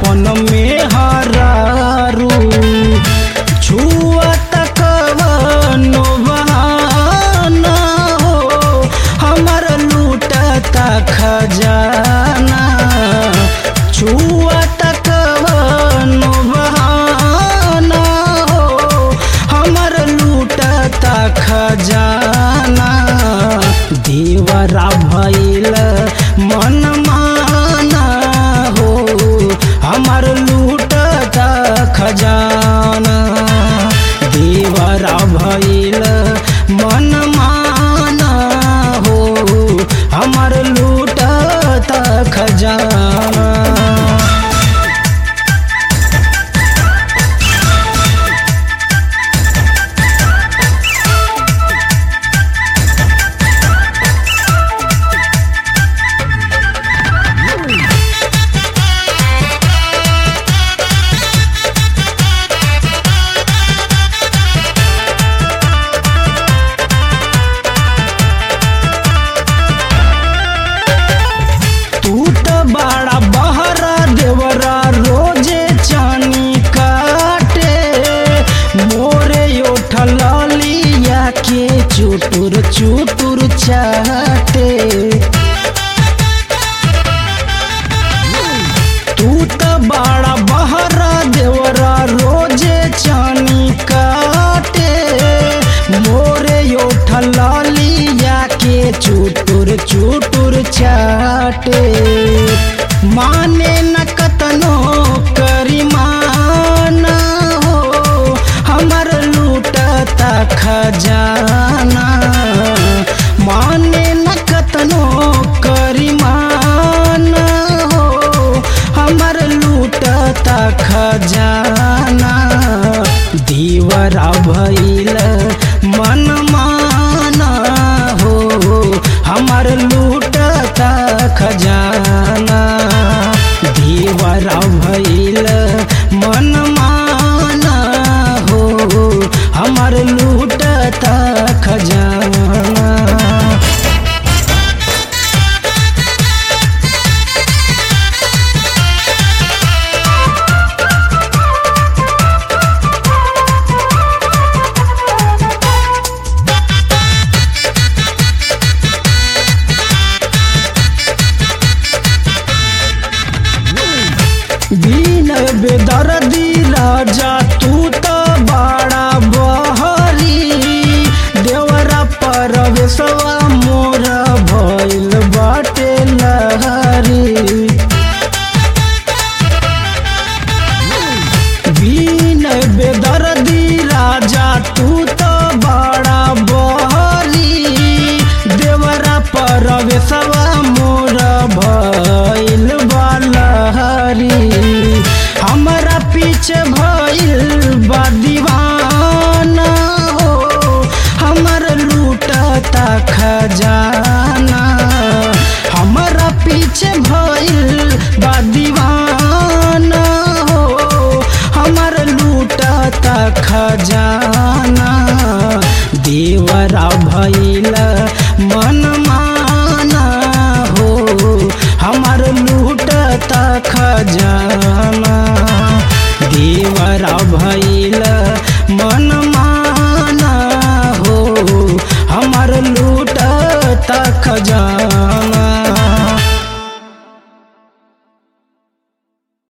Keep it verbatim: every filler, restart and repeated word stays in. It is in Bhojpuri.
अपन में हरारू छुआ तक कवनो बहाना हो हमर लूटता खजाना छुआ तक कवनो बहाना हो हमर लूटता खजाना देवरा भइल मन माना हो हमर लूटता खजाना देवरा भइल मन माना हो हमर लूटता खजाना। बड़ा बहरा देवरा रोजे चानी काटे मोरे उठल लिया के चुटुर चुटुर चाटे तू तो बड़ा बहरा देवरा रोजे चानी काटे मोरे उठल लिया के चुटुर चुटुर चाटे माने न कतनो करिमाना हो हमर लूटता खजाना माने न कतनो करिमाना हो हमर लूटता खजाना देवरा भइल मन माना हो हमर लूटता खजाना देवरा भइल मन माना हो हमर लूटता खजाना। बिन बेदर्दी राजा तू तो बड़ा बहरी देवरा परवेशवा मोर भइल बाटे लहरी बिन बेदर्दी राजा तू तो बड़ा बहरी देवरा परवेशवा मोर भइल बा लहरी हमरा पीछे भइल बा दीवाना हो हमर लूटता खजाना हमरा पीछे भइल बा दीवाना हो हमर लूटता खजाना देवरा भइल मन माना हो हमर लूटता खजाना देवरा भइल मन माना हो हमर लूटता खजाना।